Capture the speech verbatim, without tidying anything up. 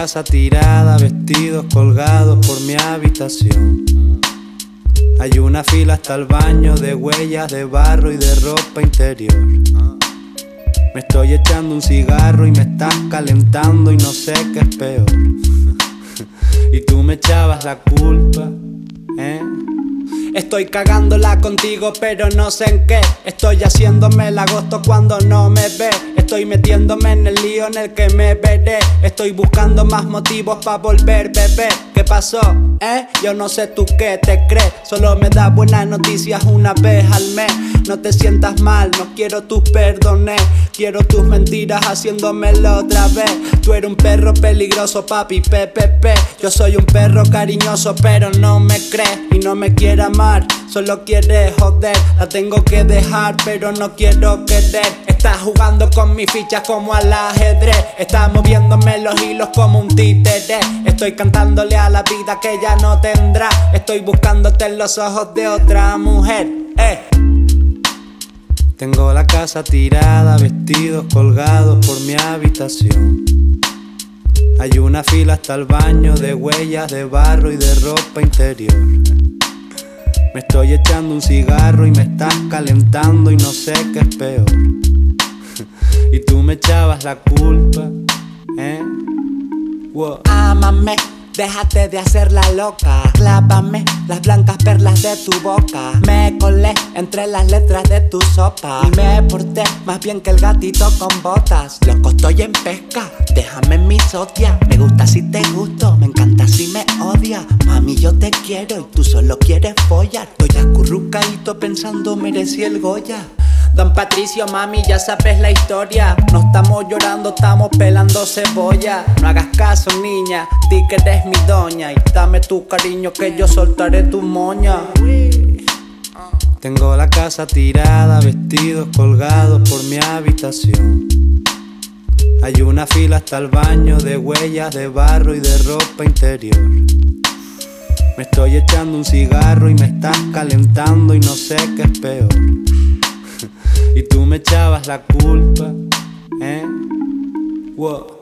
casa tirada, vestidos colgados por mi habitación. Hay una fila hasta el baño de huellas de barro y de ropa interior. Me estoy echando un cigarro y me estás calentando y no sé qué es peor. Y tú me echabas la culpa, ¿eh? Estoy cagándola contigo pero no sé en qué. Estoy haciéndome el agosto cuando no me ve. Estoy metiéndome en el lío en el que me veré. Estoy buscando más motivos pa' volver, bebé. ¿Qué pasó? ¿Eh? Yo no sé tú qué te crees. Solo me das buenas noticias una vez al mes. No te sientas mal, no quiero tus perdones. Quiero tus mentiras haciéndomelo otra vez. Tú eres un perro peligroso, papi, pepepe. Yo soy un perro cariñoso pero no me crees y no me quiere amar. Solo quiere joder, la tengo que dejar pero no quiero querer. Estás jugando con mis fichas como al ajedrez. Estás moviéndome los hilos como un títere. Estoy cantándole a la vida que ya no tendrá. Estoy buscándote en los ojos de otra mujer, eh. Tengo la casa tirada, vestidos colgados por mi habitación. Hay una fila hasta el baño de huellas de barro y de ropa interior. Me estoy echando un cigarro y me estás calentando y no sé qué es peor. Y tú me echabas la culpa, ¿eh? Wow. Ámame, déjate de hacer la loca. Clávame las blancas perlas de tu boca. Me colé entre las letras de tu sopa y me porté más bien que el gatito con botas. Loco, estoy en pesca, déjame en mi sotia. Me gusta si te gusto, me encanta si me odias. Mami, yo te quiero y tú solo quieres follar. Estoy acurrucadito pensando merecí el Goya. Don Patricio, mami, ya sabes la historia. No estamos llorando, estamos pelando cebolla. No hagas caso, niña, di que eres mi doña. Y dame tu cariño que yo soltaré tu moña. Tengo la casa tirada, vestidos colgados por mi habitación. Hay una fila hasta el baño de huellas de barro y de ropa interior. Me estoy echando un cigarro y me estás calentando y no sé qué es peor. Y tú me echabas la culpa, ¿eh? Wow.